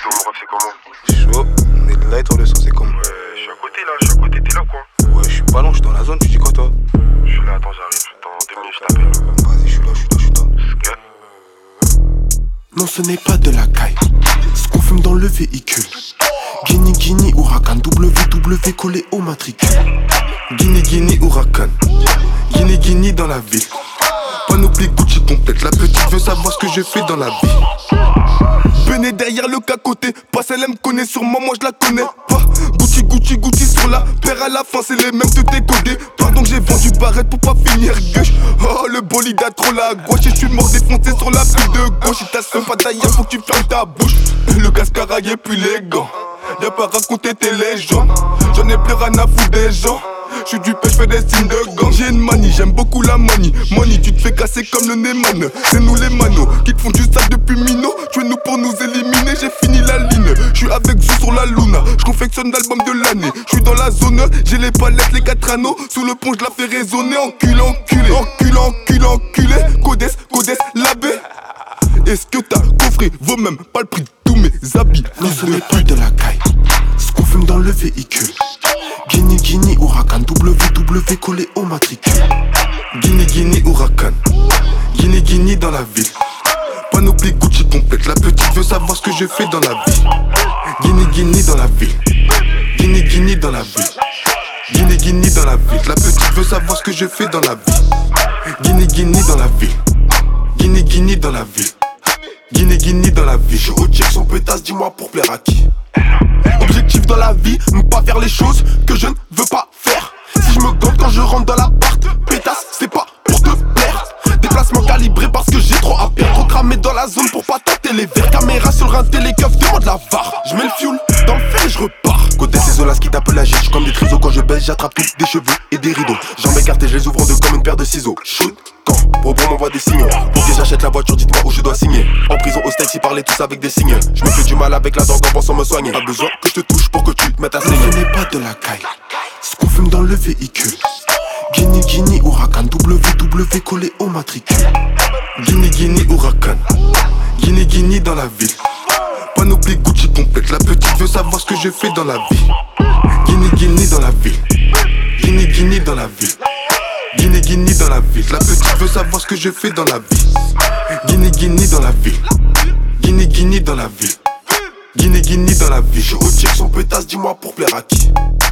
chaud, mon ref, c'est comment? Chaud, on est de là et toi le son, c'est comme. Je suis à côté là, t'es là quoi? Ouais, je suis pas loin, je suis dans la zone, tu dis quoi toi? Je suis là, attends, j'arrive, dans 2 minutes, je t'appelle. Vas-y, je suis là. Non, ce n'est pas de la caille, ce qu'on fume dans le véhicule. Guinée, Guinée, Huracan, WW collé au matricule. Guinée, Guinée, Huracan. Guinée, Guinée dans la ville. Panoplie Gucci complète, la petite veut savoir ce que je fais dans la vie. Venez derrière le cacoté, pas celle elle me connaît sûrement, moi je la connais pas. Gucci, Gucci, Gucci sur la paire à la fin, c'est les mêmes de décoder. Pardon que j'ai vendu barrette pour pas finir gauche. Oh le bolide a trop la gauche et je suis mort défoncé sur la pile de gauche. Il t'a seum pas taillé, faut que tu fermes ta bouche. Le cascaraille est plus les gants. Viens pas raconter tes légendes. J'en ai plus rien à foutre des gens. J'suis du pêche, j'fais des signes de gang. J'ai une manie, j'aime beaucoup la money. Money, tu te fais casser comme le Neyman. C'est nous les manos qui te font du sale depuis Mino. Tu es nous pour nous éliminer, j'ai fini la ligne. J'suis avec Zou sur la Luna, j'confectionne l'album de l'année. J'suis dans la zone, j'ai les palettes, les 4 anneaux. Sous le pont, j'la fais résonner. Enculé, enculé, enculé, enculé, enculé. Codes, codes, l'abbé. Est-ce que t'as coffré vaut même pas le prix de tous mes habits? Non, ce n'est pas de la caille, ce qu'on fume dans le véhicule. Guinée, Guinée, Huracan, WW collé au matricule. Guinée, Guinée, Huracan. Guinée, Guinée dans la ville. Panoplie Gucci complète, la petite veut savoir ce que je fais dans la vie. Guinée, Guinée dans la ville. Guinée, Guinée dans la ville. Guinée, Guinée dans la ville, la petite veut savoir ce que je fais dans la vie. Guinée, Guinée dans la ville. Guinée, Guinée dans la ville. Guinée, Guinée dans la ville. Je au check son pétasse, dis-moi pour plaire à qui? Objectif dans la vie, ne pas faire les choses que je ne veux pas faire. Si je me gante quand je rentre dans l'appart, pétasse, c'est pas pour te plaire. Déplacement calibré parce que j'ai trop à perdre. Trop cramé dans la zone pour pas tâter les verres. Caméra sur le rein, télécoff, demande la VAR. Je mets le fioul dans le fer et je repars. Côté ces zolas qui tapent la gîte, j'suis comme des trisos. Quand je baisse, j'attrape tout, des cheveux et des rideaux. Jambes écartées, je les ouvre en deux comme une paire de ciseaux. Shoot, quand Bobo m'envoie des signaux. Pour que j'achète la voiture, dites-moi où je dois signer. En prison au steak, ils parlaient tous avec des signes. Je me fais du mal avec la dent en pensant me soigner. Pas besoin que je te touche pour que tu te mettes à saigner. Ce n'est pas de la caille, ce qu'on fume dans le véhicule. Guinée, Guinée, Huracan, WW collé au matricule. Guinée, Guinée, Huracan. Guinée, Guinée dans la ville. Panoplie Gucci complète, la petite veut savoir ce que je fais dans la vie. Guinée, Guinée dans la ville. Guinée, Guinée dans la ville. Guinée, Guinée dans la ville, la petite veut savoir ce que je fais dans la vie. Guinée, Guinée dans la ville. Guinée, Guinée dans la ville. Guinée, Guinée dans la ville. Je au check son pétasse, dis-moi pour plaire à qui?